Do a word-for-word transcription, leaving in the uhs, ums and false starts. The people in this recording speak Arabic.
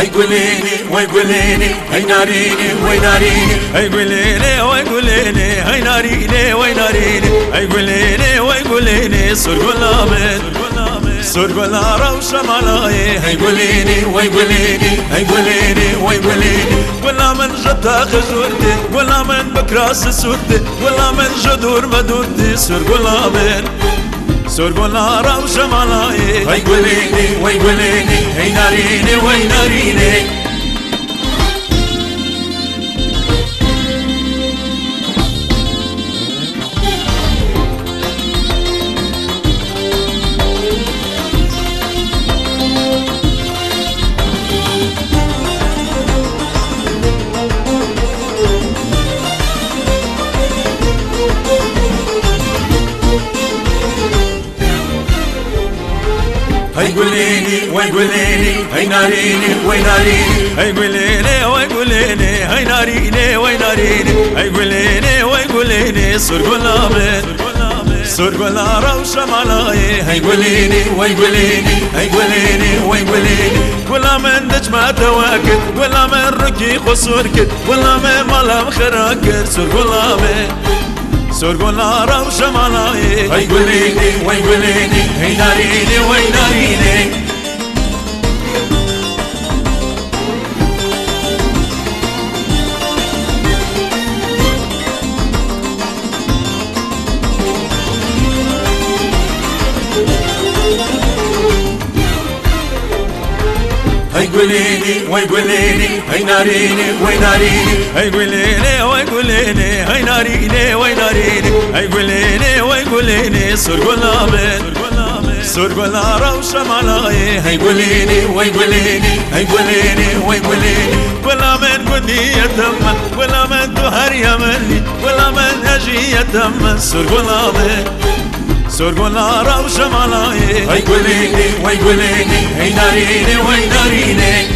هاي قوليني وي قوليني هاي ناريني وي ناريني هاي قوليني وي قوليني هاي ناريني وي ناريني هاي قوليني وي قوليني صور قلامن صور قلا روشة ملاي هاي قوليني وي قوليني هاي قوليني وي قوليني ولا من جتا خزورتي ولا من بكراس سورتي ولا من جدور مدورتي صور قلامن صور قلا روشة ملاي هاي قوليني وي قوليني هاي ناريني وي ناريني هاي قوليني وي قوليني هاي ناريني وي ناريني هاي قوليني وي قوليني هاي ناريني وي ناريني هاي قوليني وي قوليني صور قلامن صور قلا روشة ملاي هاي قوليني وي قوليني هاي قوليني وي قوليني ولا من نجمة تواكد ولا من ركي خسوركد ولا من ملام خراكد صور قلامن صور قلا روشة ملاي هاي قوليني وي قوليني هاي ناريني وي ناريني هاي قوليني وي قوليني هاي ناريني وي ناريني هاي قوليني وي قوليني هاي ناريني وي ناريني هاي قوليني وي قوليني صور قلامن صور قلا روشة ملاي هاي قوليني وي قوليني هاي قوليني وي قوليني ولا من قدي يتم ولا من تهر يملي ولا من اجي يتم صور قلامن صور قلا روشة ملاي هاي قوليني وي قوليني هاي ناريني وي ناريني